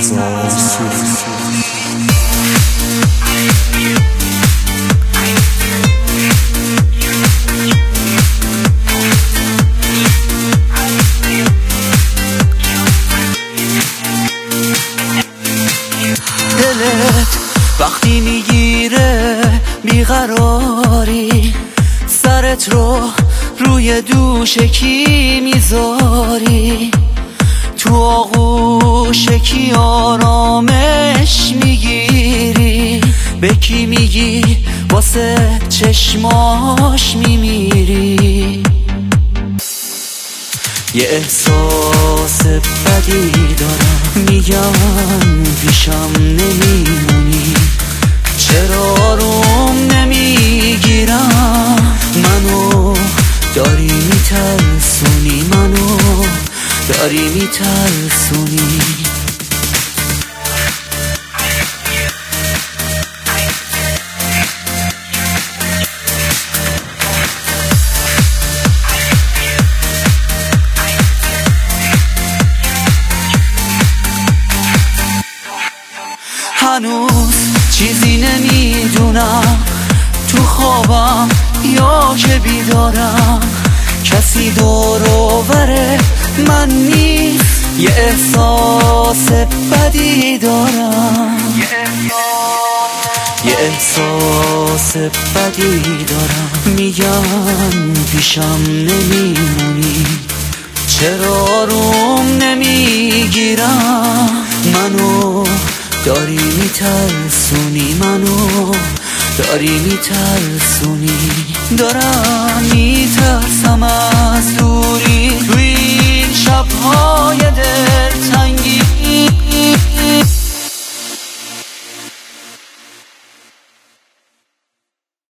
رضا سروش. دلت وقتی میگیره بیقراری، سرت رو روی دوش کی میذاری؟ تو آغوش کی آرامش میگیری؟ به کی میگی واسه چشماش میمیری؟ یه احساس بدی دارم، میگن پیشم نمیمونی، چرا روم نمیگیرم؟ منو داری میترسونی، منو داری میترسونی. هنوز چیزی نمیدونم، تو خوابم یا که بیدارم، کسی دور و بر من نیست، یه احساس بدی دارم، یه احساس بدی دارم. میگن پیشم نمیمونی، چرا روم نمیگیرم؟ منو داری میترسونی، منو داری میترسونی. دارم میترسم